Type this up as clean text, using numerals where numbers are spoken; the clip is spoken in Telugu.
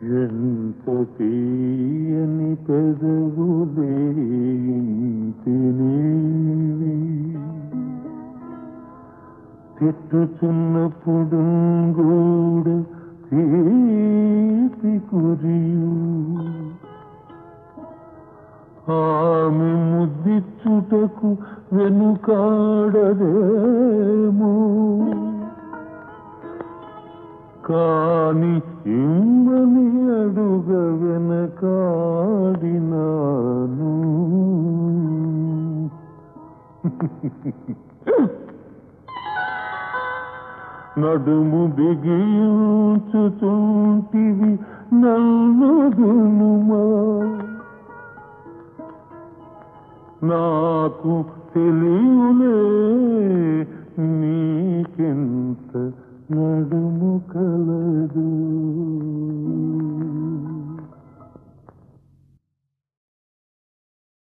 ఎంత తీయని పెదవులే ఇంటినేవి తిట్టుచున్నప్పుడు కూడా తీపి కురియు ఆమె ముద్దిచ్చుటకు వెనుకాడదేమో కాని ఇమ్మని అడుగ వెనకాడినాను. నడుము బిగించుచుంటివి నన్ను దునుమా నాకు తెలియలే నీకెంత నడుము కలదు.